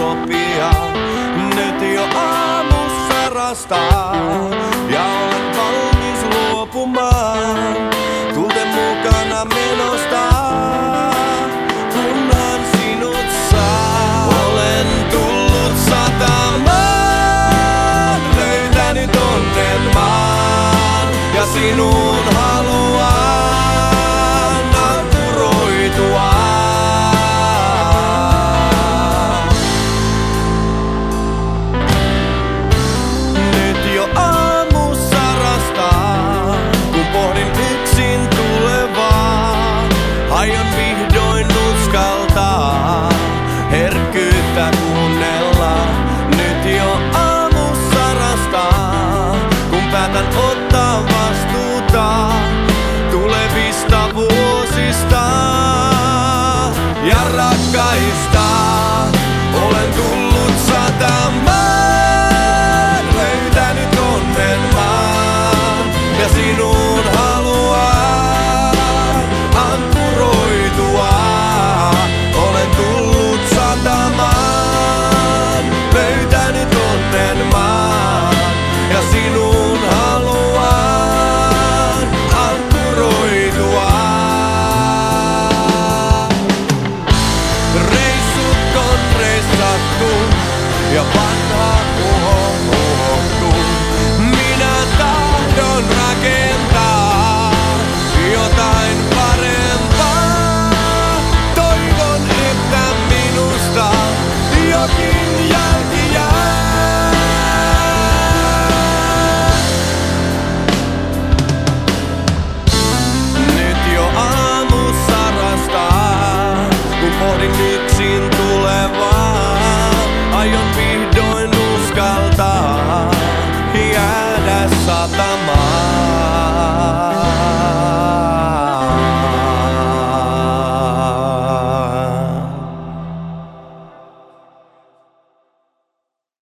sopia. Nyt jo aamussa rastaa ja olen valmis luopumaan. Tulten mukana menosta, kunhan sinut saa. Olen tullut satamaan, löytänyt onnen maan ja sinuun haluan ankkuroitua. Nyt jo aamussa rastaa, kun pohdin yksin tulevaa. Aion vihdoin uskaltaa herkkyyttä kuunnella. Nyt jo aamussa rastaa, kun päätän ottaa vastuuta tulevista vuosista ja rakkaista.